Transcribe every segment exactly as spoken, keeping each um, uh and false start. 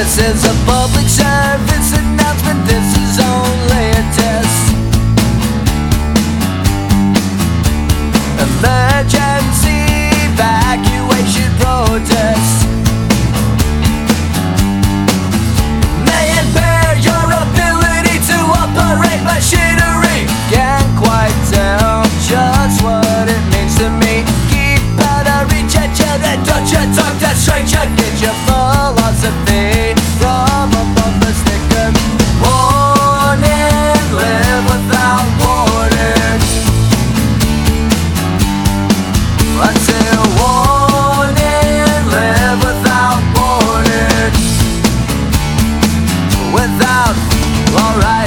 This is a public service announcement, this is only a test. Emergency evacuation protest may impair your ability to operate machinery. Can't quite tell just what it means to me. Keep out of reach at children, don't you talk to stranger. Get your philosophy from a bumper sticker. Warning, live without warning. I say warning, live without warning. Without, alright.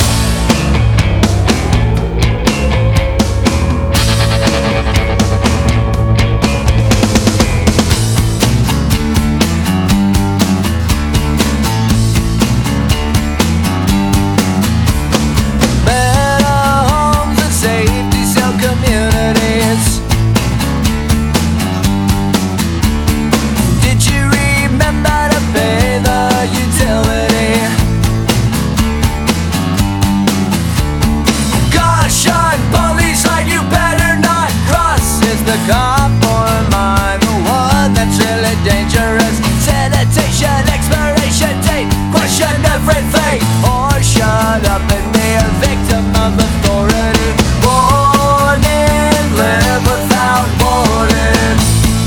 Cop or am I the one that's really dangerous? Sanitation, expiration date, question everything, or shut up and be a victim of authority. Warning, live without warning.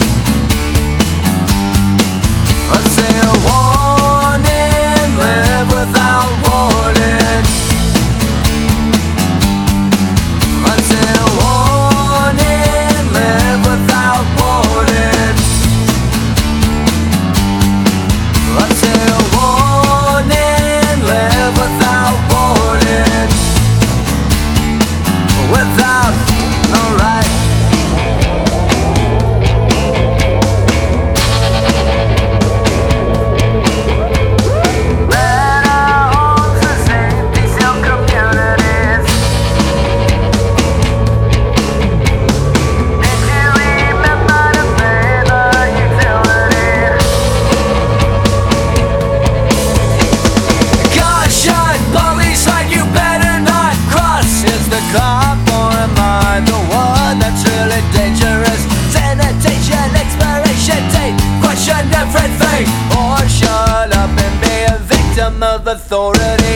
I say a warning, live without warning. I say a warning, live without warning. I say a warning, live without warning. Without, alright. Better homes and safety self communities. Did you remember to pay the utility? Caution, police line, you better not cross. Is the cop or am I the one that's really dangerous? Sanitation, expiration date, question everything, or shut up and be a victim of authority.